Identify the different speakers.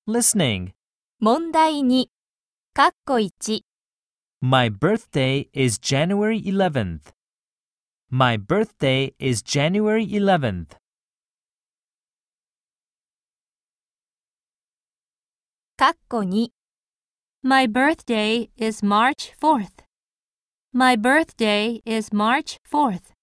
Speaker 1: listening.
Speaker 2: 問題2、かっこ1。
Speaker 1: My birthday is January 11th. My birthday is January 11th.
Speaker 2: かっこ2。My birthday is March 4th. My birthday is March 4th.